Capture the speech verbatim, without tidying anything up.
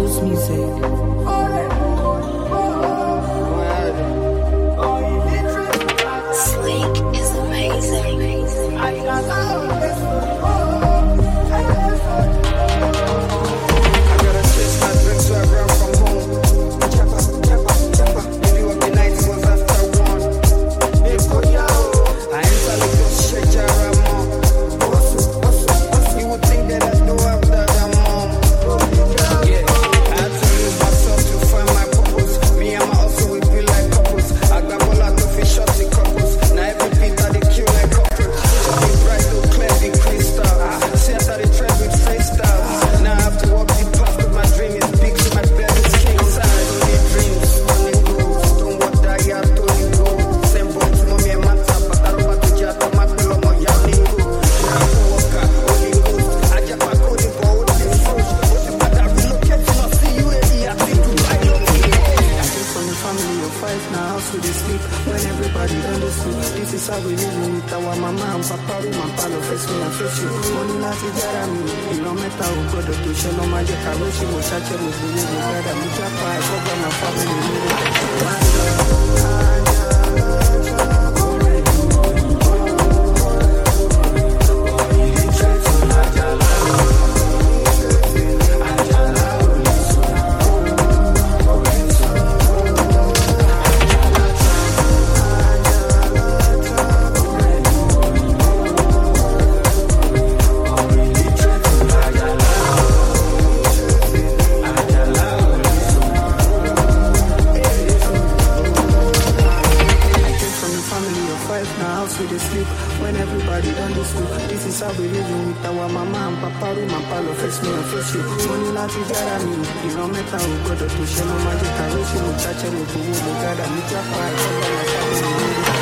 house music. Sleek is amazing. I got a twist, my drink, so I ran from home. Chopper, chopper, chopper. Maybe of the night was after one. Hey, go yo. I ain't telling you shit, Jaramo. You would think that I do after that mom. Yeah, I had to use myself to find my purpose. Me and my hustle, we be like couples. I got all out of fish shots in couples. Now every beat I they kill like couples. Be bright, so clear, be crystal. See after the trend with freestyle. Now I have to walk the path, but my dream is big, so my bed is king size. Only dreams, only goals. Don't want that, you have to go. Same boat, mommy and mata, but I don't want to jet on my pillow, my young nigga. You have to walk out, only goals. I just my code in for what you first. What you matter, relocate to not see you any. I think to buy your key. I came from a family of five now, so they sleep. When everybody done the sleep, this is how we live with our mama and papa, room and palo, face me and face you. Money not to get at me. You know, meta, who got the to shell on my jack, I wish you was such a move. We got a mucha pie, for my family. When everybody done this food, this is how we live with our mama and papa, room and palo, face me and face you. Money not to get at me. You know, meta, who got the to shell on my jack, I wish you would touch him with the wood, God, and meet your fire.